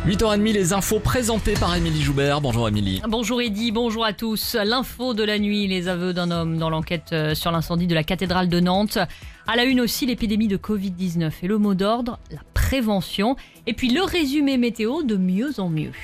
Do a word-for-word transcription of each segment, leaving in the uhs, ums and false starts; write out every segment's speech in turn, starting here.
huit heures trente, les infos présentées par Émilie Joubert. Bonjour Émilie. Bonjour Eddy, bonjour à tous. L'info de la nuit, les aveux d'un homme dans l'enquête sur l'incendie de la cathédrale de Nantes. À la une aussi, l'épidémie de covid dix-neuf et le mot d'ordre, la prévention. Et puis le résumé météo de mieux en mieux.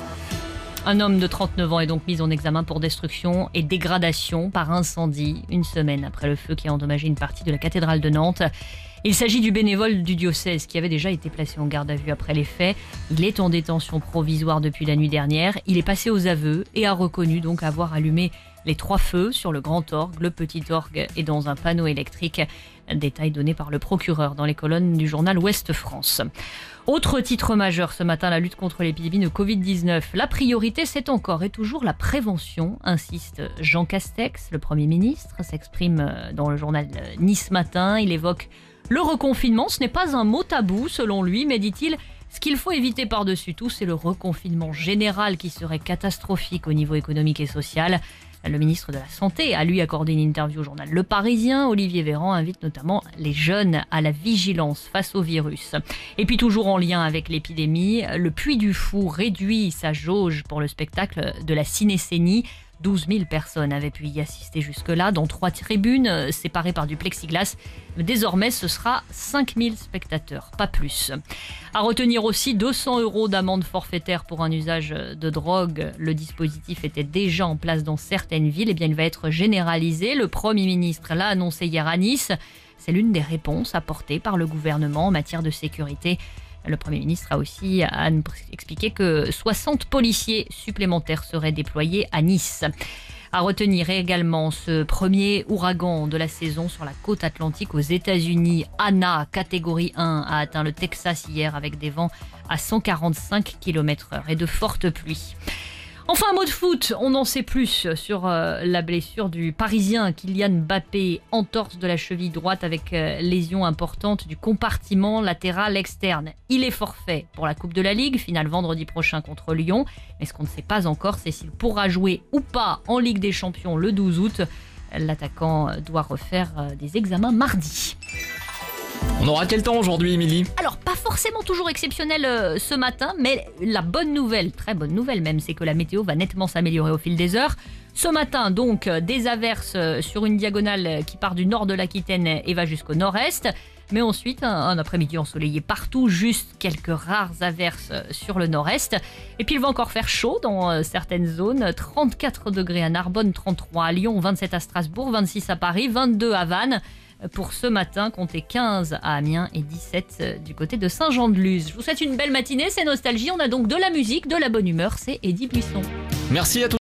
Un homme de trente-neuf ans est donc mis en examen pour destruction et dégradation par incendie, une semaine après le feu qui a endommagé une partie de la cathédrale de Nantes. Il s'agit du bénévole du diocèse qui avait déjà été placé en garde à vue après les faits. Il est en détention provisoire depuis la nuit dernière. Il est passé aux aveux et a reconnu donc avoir allumé les trois feux sur le grand orgue, le petit orgue et dans un panneau électrique. Détail donné par le procureur dans les colonnes du journal Ouest France. Autre titre majeur ce matin, la lutte contre l'épidémie de covid dix-neuf. La priorité, c'est encore et toujours la prévention, insiste Jean Castex. Le Premier ministre s'exprime dans le journal Nice Matin. Il évoque le reconfinement. Ce n'est pas un mot tabou selon lui, mais dit-il, ce qu'il faut éviter par-dessus tout, c'est le reconfinement général qui serait catastrophique au niveau économique et social. Le ministre de la Santé a lui accordé une interview au journal Le Parisien. Olivier Véran invite notamment les jeunes à la vigilance face au virus. Et puis toujours en lien avec l'épidémie, le Puy du Fou réduit sa jauge pour le spectacle de la Cinécénie. douze mille personnes avaient pu y assister jusque-là, dans trois tribunes séparées par du plexiglas. Désormais, ce sera cinq mille spectateurs, pas plus. À retenir aussi deux cents euros d'amende forfaitaire pour un usage de drogue. Le dispositif était déjà en place dans certaines villes. Eh bien, il va être généralisé. Le Premier ministre l'a annoncé hier à Nice. C'est l'une des réponses apportées par le gouvernement en matière de sécurité. Le Premier ministre a aussi expliqué que soixante policiers supplémentaires seraient déployés à Nice. À retenir également ce premier ouragan de la saison sur la côte atlantique aux États-Unis. Ana, catégorie un, a atteint le Texas hier avec des vents à cent quarante-cinq kilomètres heure et de fortes pluies. Enfin, un mot de foot, on en sait plus sur euh, la blessure du Parisien Kylian Mbappé, entorse de la cheville droite avec euh, lésion importante du compartiment latéral externe. Il est forfait pour la Coupe de la Ligue, finale vendredi prochain contre Lyon. Mais ce qu'on ne sait pas encore, c'est s'il pourra jouer ou pas en Ligue des Champions le douze août. L'attaquant doit refaire euh, des examens mardi. On aura quel temps aujourd'hui, Émilie ? Alors, pas forcément toujours exceptionnel euh, ce matin, mais la bonne nouvelle, très bonne nouvelle même, c'est que la météo va nettement s'améliorer au fil des heures. Ce matin, donc, euh, des averses euh, sur une diagonale qui part du nord de l'Aquitaine et va jusqu'au nord-est. Mais ensuite, un, un après-midi ensoleillé partout, juste quelques rares averses euh, sur le nord-est. Et puis, il va encore faire chaud dans euh, certaines zones. trente-quatre degrés à Narbonne, trente-trois à Lyon, vingt-sept à Strasbourg, vingt-six à Paris, vingt-deux à Vannes. Pour ce matin, comptez quinze à Amiens et dix-sept du côté de Saint-Jean-de-Luz. Je vous souhaite une belle matinée, c'est Nostalgie. On a donc de la musique, de la bonne humeur, c'est Eddy Buisson. Merci à tous.